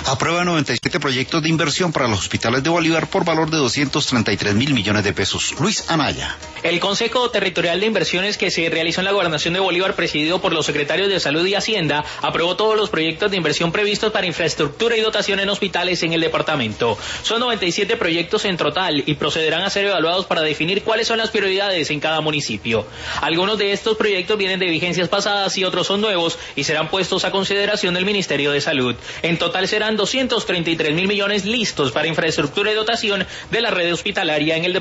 Aprueba 97 proyectos de inversión para los hospitales de Bolívar por valor de 233.000 millones de pesos. Luis Anaya. El Consejo Territorial de Inversiones que se realizó en la Gobernación de Bolívar, presidido por los secretarios de Salud y Hacienda, aprobó todos los proyectos de inversión previstos para infraestructura y dotación en hospitales en el departamento. Son 97 proyectos en total y procederán a ser evaluados para definir cuáles son las prioridades en cada municipio. Algunos de estos proyectos vienen de vigencias pasadas y otros son nuevos y serán puestos a consideración del Ministerio de Salud. En total serán 233.000 millones listos para infraestructura y dotación de la red hospitalaria en el departamento.